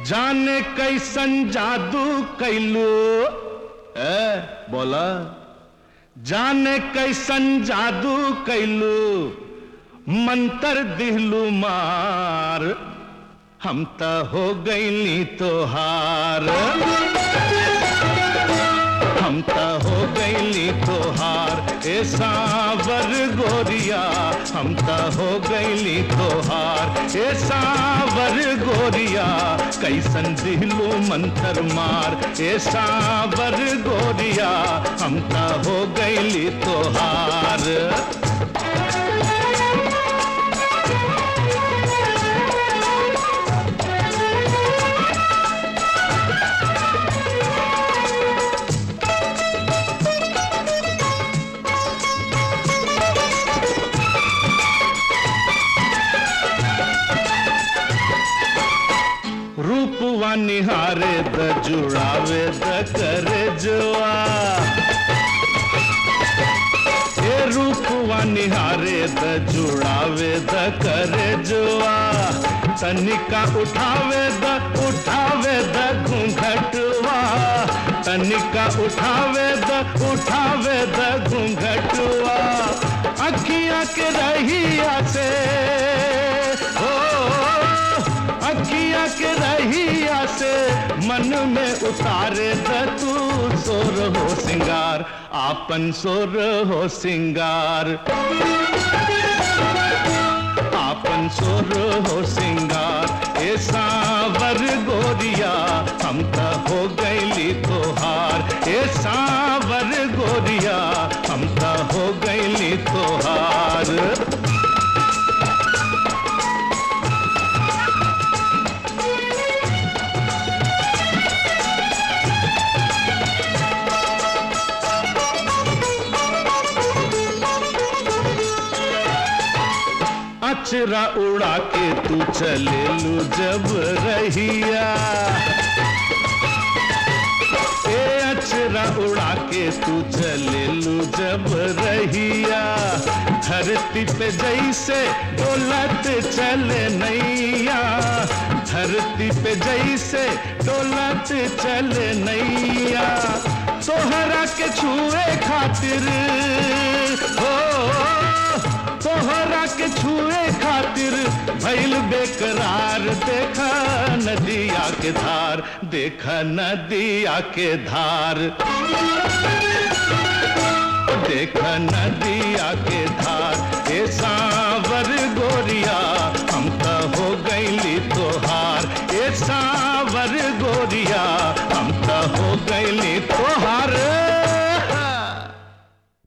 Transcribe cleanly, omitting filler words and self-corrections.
जाने कैसन जादू कैलू बोला जाने कैसन जादू कैलू मंतर दिहलू मार हम त हो गईली तोहार हम त हो गईली तोहार ए सावर गोरिया हम त हो गईली तोहार ए सावर गोरिया कैसन दिहलू मंतर मार ए सावर गोरिया हम त हो गईली तोहार रूपवा निहारे द जुड़ावे द करे जुआ ये रूपवा निहारे द जुड़ावे द करे जुआ तनिका उठावे द घूंघटवा तनिका उठावे द घूंघटवा अखियां के रहिया से अखियां के रहिया से मन में उतारे द तू सोर हो सिंगार आपन सोर हो सिंगार आपन सोर हो सिंगार ए सावर गोरिया हम त हो गईली तोहार ए सावर गोरिया हम त हो गईली तोहार अचरा उड़ा के तू चले लू जब रहिया ए अचरा उड़ा के तू चले लू जब रहिया धरती पे जैसे डोलत चले नैया धरती पे जैसे डोलत चले नैया तोहरा के छुए खातिर हो तोहरा के छुए खातिर भइल बेकरार देखा नदिया के धार देखा नदिया के धार देखा नदिया के धार ए सावर गोरिया हम त हो गईली तोहार ए सावर गोरिया हम त हो गईली तोहार